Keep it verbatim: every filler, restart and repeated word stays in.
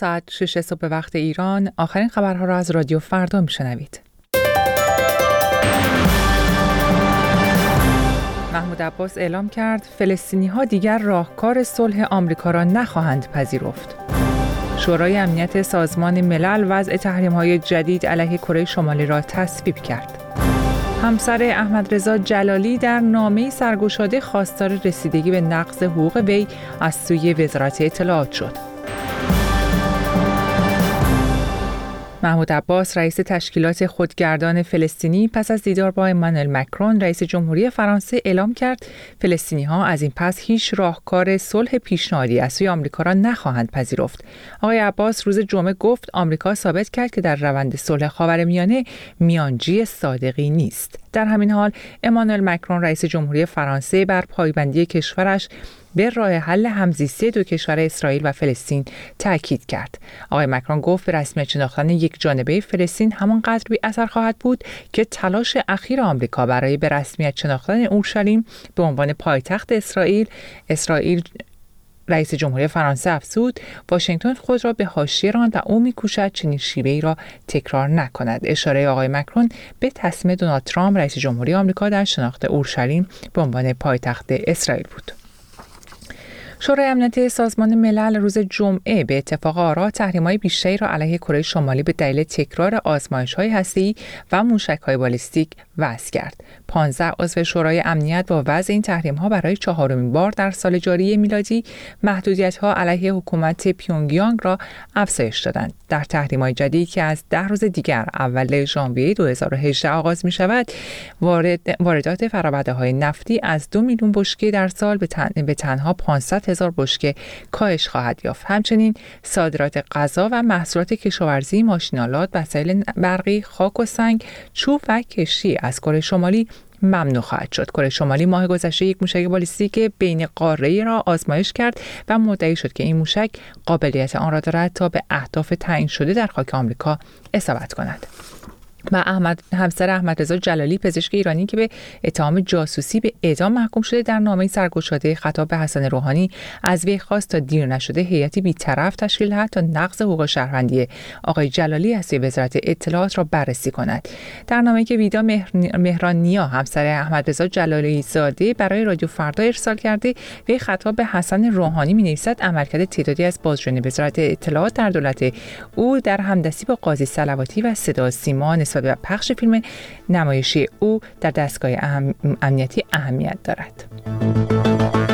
ساعت شش صبح به وقت ایران. آخرین خبرها را از رادیو فردا میشنوید. محمود عباس اعلام کرد فلسطینی‌ها دیگر راهکار صلح آمریکا را نخواهند پذیرفت. شورای امنیت سازمان ملل وضع تحریم‌های جدید علیه کره شمالی را تصویب کرد. همسر احمد رضا جلالی در نامه‌ای سرگشاده خواستار رسیدگی به نقض حقوق وی از سوی وزارت اطلاعات شد. محمود عباس رئیس تشکیلات خودگردان فلسطینی پس از دیدار با امانوئل مکرون رئیس جمهوری فرانسه اعلام کرد فلسطینی‌ها از این پس هیچ راهکار صلح پیشنهادی از سوی آمریکا را نخواهند پذیرفت. آقای عباس روز جمعه گفت آمریکا ثابت کرد که در روند صلح خاورمیانه میانجی صادقی نیست. در همین حال امانوئل مکرون رئیس جمهوری فرانسه بر پایبندی کشورش به راه حل همزیستی دو کشور اسرائیل و فلسطین تاکید کرد. آقای مکرون گفت به رسمیت شناختن یک جانبه فلسطین همانقدر بی اثر خواهد بود که تلاش اخیر آمریکا برای به رسمیت شناختن اورشلیم به عنوان پایتخت اسرائیل اسرائیل رئیس جمهوری فرانسه افزود واشنگتن خود را به حاشیه راند و او می‌کوشد چنین شیوه‌ای را تکرار نکند. اشاره آقای مکرون به تصمیم دونالد ترامپ رئیس جمهوری آمریکا در شناخت اورشلیم به عنوان پایتخت اسرائیل بود. شورای امنیت سازمان ملل روز جمعه به اتفاق آرا تحریم‌های بیشتری را علیه کره شمالی به دلیل تکرار آزمایش‌های هسته‌ای و موشک‌های بالیستیک وضع کرد. پانزده عضو شورای امنیت با وضع این تحریم‌ها برای چهارمین بار در سال جاری میلادی محدودیت‌ها علیه حکومت پیونگیانگ را افزایش دادند. در تحریم‌های جدید که از ده روز دیگر اول ژانویه دو هزار و هجده آغاز می‌شود، وارد واردات فرآورده‌های نفتی از دو میلیون بشکه در سال به, تن... به تنها پانصد هزار بشکه کاهش خواهد یافت. همچنین صادرات غذا و محصولات کشاورزی، ماشین‌آلات، وسایل برقی، خاک و سنگ، چوب و کشتی از کره شمالی ممنوع خواهد شد. کره شمالی ماه گذشته یک موشک بالیستیک بین قاره‌ای را آزمایش کرد و مدعی شد که این موشک قابلیت آن را دارد تا به اهداف تعیین شده در خاک آمریکا اصابت کند. و احمد همسر احمد رضا جلالی پزشک ایرانی که به اتهام جاسوسی به اعدام محکوم شده در نامه‌ای سرگشاده خطاب به حسن روحانی از وی خواست تا دیر نشده هیئتی بی‌طرف تشکیل دهد تا نقض حقوق شهروندی آقای جلالی از وزارت اطلاعات را بررسی کند. در نامه‌ای که ویدا مهرانیا همسر احمد رضا جلالی زاده برای رادیو فردا ارسال کرده، وی خطاب به حسن روحانی می‌نویسد عملکرد تعدادی از بازجویان وزارت اطلاعات در دولت او در همدستی با قاضی صلواتی و صدا سیما و پخش فیلم نمایشی او در دستگاه اهم... امنیتی اهمیت دارد.